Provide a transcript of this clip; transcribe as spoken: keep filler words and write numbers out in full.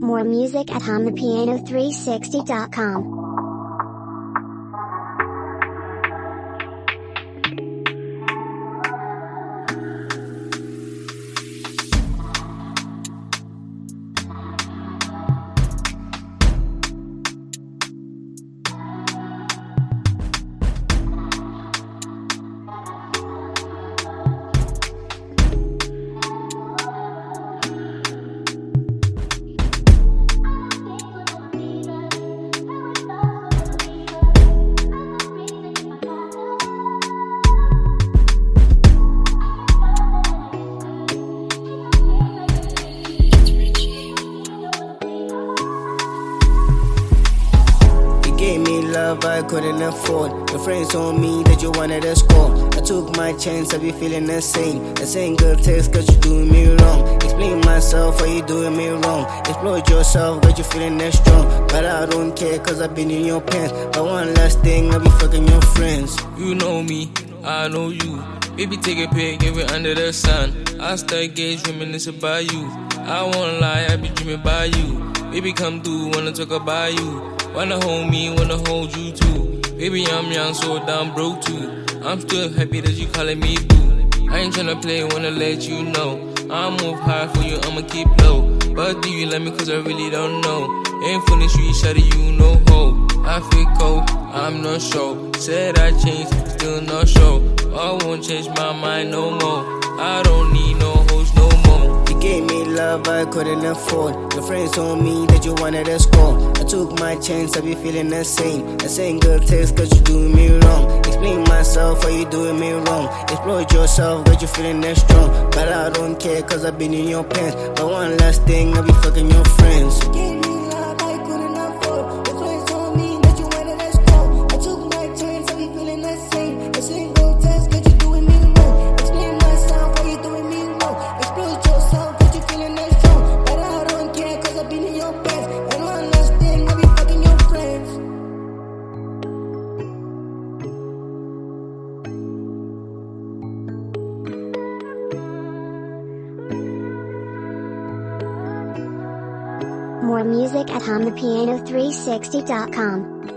More music at hum the piano three sixty dot com. Gave me love I couldn't afford. Your friends told me that you wanted to score. I took my chance, I be feeling the same. A single text cause you doing me wrong. Explain myself, why you doing me wrong. Explode yourself, got you feeling that strong. But I don't care cause I been in your pants. But one last thing, I be fucking your friends. You know me, I know you. Baby, take a pic, give it under the sun. I start gauge reminiscing about you. I won't lie, I be dreaming about you. Baby, come through, wanna talk about you. Wanna hold me, wanna hold you too. Baby, I'm young, so damn broke too. I'm still happy that you calling me boo. I ain't tryna play, wanna let you know. I'll move high for you, I'ma keep low. But do you love me, cause I really don't know. Ain't funny street, shawty, you no hope. I feel cold, I'm not sure. Said I changed, still not sure. I won't change my mind no more. I don't need no hoes no more. You gave me love I couldn't afford. Your friends told me that you wanted to score. I took my chance, I be feeling the same. A single text cause you doing me wrong. Explain myself, why you doing me wrong. Explode yourself, got you feeling that strong. But I don't care cause I been in your pants. But one last thing, I be fucking your friends. You gave me love I couldn't afford. Your friends told me that you wanted to score. I took my chance, I be feeling the same. A single text cause you doing me wrong. Explain myself, why you doing me wrong. Explode yourself, got you feeling that strong. But I don't care cause I been in your pants. And one last thing, I be fucking your friends. More music at hum the piano three sixty dot com.